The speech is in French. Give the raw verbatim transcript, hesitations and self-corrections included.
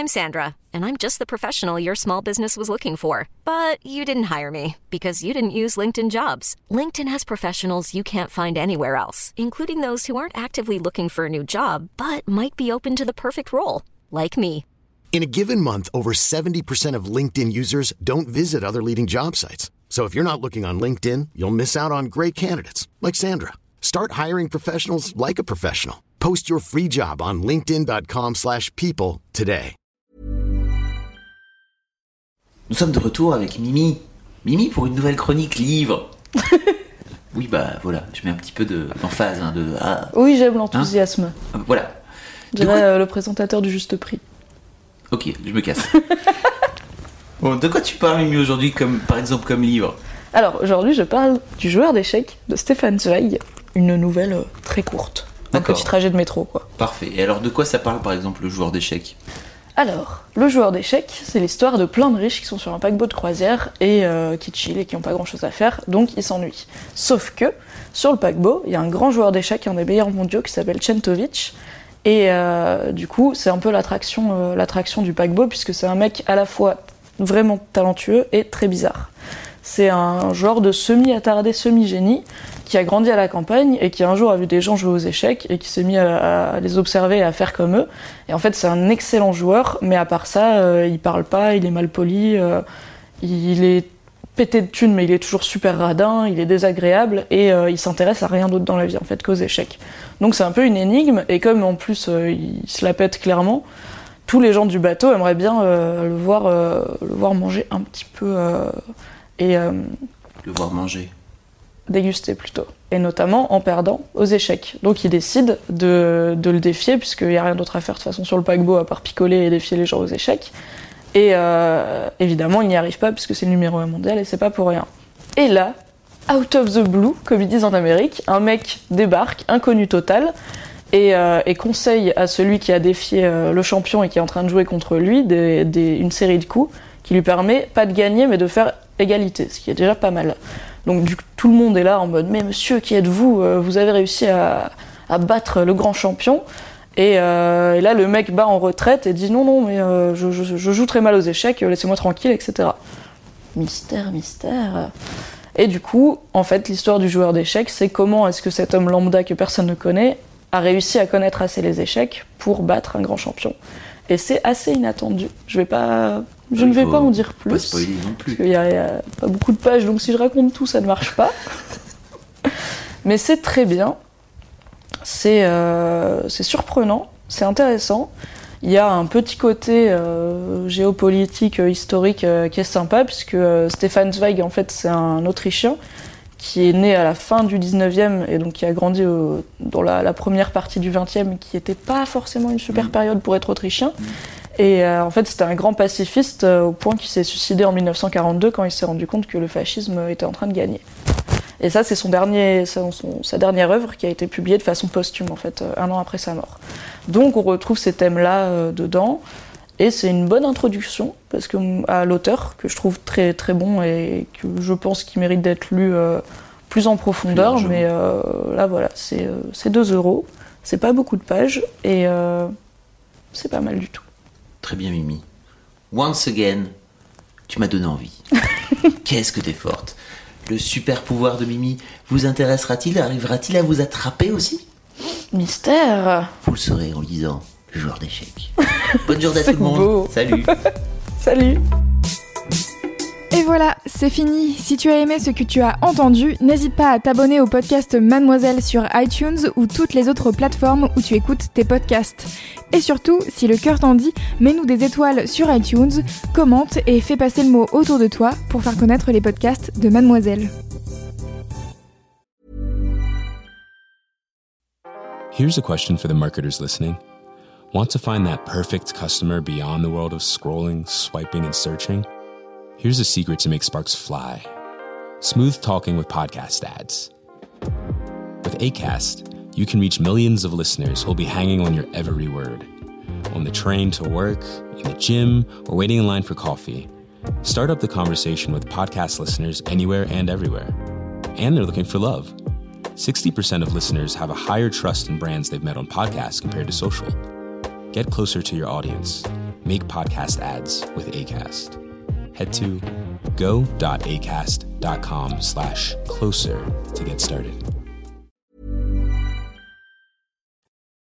I'm Sandra, and I'm just the professional your small business was looking for. But you didn't hire me because you didn't use LinkedIn Jobs. LinkedIn has professionals you can't find anywhere else, including those who aren't actively looking for a new job, but might be open to the perfect role, like me. In a given month, over seventy percent of LinkedIn users don't visit other leading job sites. So if you're not looking on LinkedIn, you'll miss out on great candidates like Sandra. Start hiring professionals like a professional. Post your free job on linkedin.com slash people today. Nous sommes de retour avec Mimi. Mimi pour une nouvelle chronique livre. Oui, bah voilà, je mets un petit peu de, d'emphase. Hein, de, ah, oui, j'aime l'enthousiasme. Hein voilà. Je dirais euh, le présentateur du juste prix. Ok, je me casse. Bon, de quoi tu parles, Mimi, aujourd'hui, comme, par exemple, comme livre ? Alors, aujourd'hui, je parle du joueur d'échecs de Stefan Zweig, une nouvelle euh, très courte. Un D'accord. petit trajet de métro, quoi. Parfait. Et alors, de quoi ça parle, par exemple, le joueur d'échecs ? Alors, le joueur d'échecs, c'est l'histoire de plein de riches qui sont sur un paquebot de croisière et euh, qui chillent et qui n'ont pas grand-chose à faire, donc ils s'ennuient. Sauf que, sur le paquebot, il y a un grand joueur d'échecs, un des meilleurs mondiaux, qui s'appelle Chentovic. Et euh, du coup, c'est un peu l'attraction, euh, l'attraction du paquebot, puisque c'est un mec à la fois vraiment talentueux et très bizarre. C'est un genre de semi-attardé, semi-génie, qui a grandi à la campagne et qui un jour a vu des gens jouer aux échecs et qui s'est mis à, à les observer et à faire comme eux. Et en fait, c'est un excellent joueur, mais à part ça, euh, il parle pas, il est mal poli, euh, il est pété de thunes, mais il est toujours super radin, il est désagréable et euh, il s'intéresse à rien d'autre dans la vie en fait qu'aux échecs. Donc c'est un peu une énigme, et comme en plus euh, il se la pète clairement, tous les gens du bateau aimeraient bien euh, le, voir, euh, le voir manger un petit peu euh, et euh, le voir manger. Déguster plutôt, et notamment en perdant aux échecs. Donc il décide de, de le défier, puisqu'il n'y a rien d'autre à faire de toute façon sur le paquebot à part picoler et défier les gens aux échecs. Et euh, évidemment, il n'y arrive pas puisque c'est le numéro un mondial et c'est pas pour rien. Et là, out of the blue, comme ils disent en Amérique, un mec débarque, inconnu total, et, euh, et conseille à celui qui a défié euh, le champion et qui est en train de jouer contre lui des, des, une série de coups qui lui permet pas de gagner mais de faire égalité, ce qui est déjà pas mal. Donc du coup, tout le monde est là en mode « Mais monsieur, qui êtes-vous ? Vous avez réussi à, à battre le grand champion ?» Et, euh, et là, le mec bat en retraite et dit « Non, non, mais euh, je, je, je joue très mal aux échecs, laissez-moi tranquille, et cetera » Mystère, mystère... Et du coup, en fait, l'histoire du joueur d'échecs, c'est comment est-ce que cet homme lambda que personne ne connaît a réussi à connaître assez les échecs pour battre un grand champion. Et c'est assez inattendu. Je vais pas... Je ne vais pas en dire plus. Pas spoiler non plus. Parce qu'il y a, il y a pas beaucoup de pages, donc si je raconte tout, ça ne marche pas. Mais c'est très bien. C'est, euh, c'est surprenant, c'est intéressant. Il y a un petit côté euh, géopolitique, euh, historique euh, qui est sympa, puisque euh, Stefan Zweig, en fait, c'est un Autrichien qui est né à la fin du dix-neuvième et donc qui a grandi au, dans la, la première partie du vingtième, qui n'était pas forcément une super période pour être autrichien. Et euh, en fait, c'était un grand pacifiste euh, au point qu'il s'est suicidé en dix-neuf cent quarante-deux quand il s'est rendu compte que le fascisme était en train de gagner. Et ça, c'est son dernier, son, son, sa dernière œuvre qui a été publiée de façon posthume, en fait, euh, un an après sa mort. Donc, on retrouve ces thèmes-là euh, dedans, et c'est une bonne introduction parce que, à l'auteur, que je trouve très, très bon et que je pense qu'il mérite d'être lu euh, plus en profondeur. Plus mais euh, là, voilà, c'est, euh, c'est deux euros, c'est pas beaucoup de pages, et euh, c'est pas mal du tout. Très bien, Mimi. Once again, tu m'as donné envie. Qu'est-ce que t'es forte. Le super pouvoir de Mimi vous intéressera-t-il ? Arrivera-t-il à vous attraper aussi ? Mystère. Vous le saurez en lisant Le joueur d'échecs. Bonne journée à tout le monde. Beau. Salut. Salut. Et voilà, c'est fini. Si tu as aimé ce que tu as entendu, n'hésite pas à t'abonner au podcast Mademoiselle sur iTunes ou toutes les autres plateformes où tu écoutes tes podcasts. Et surtout, si le cœur t'en dit, mets-nous des étoiles sur iTunes, commente et fais passer le mot autour de toi pour faire connaître les podcasts de Mademoiselle. Here's a question for the marketers listening. Want to find that perfect customer beyond the world of scrolling, swiping, and searching? Here's a secret to make sparks fly. Smooth talking with podcast ads. With Acast, you can reach millions of listeners who'll be hanging on your every word. On the train to work, in the gym, or waiting in line for coffee. Start up the conversation with podcast listeners anywhere and everywhere. And they're looking for love. sixty percent of listeners have a higher trust in brands they've met on podcasts compared to social. Get closer to your audience. make podcast ads with Acast. Head to go.acast.com slash closer to get started.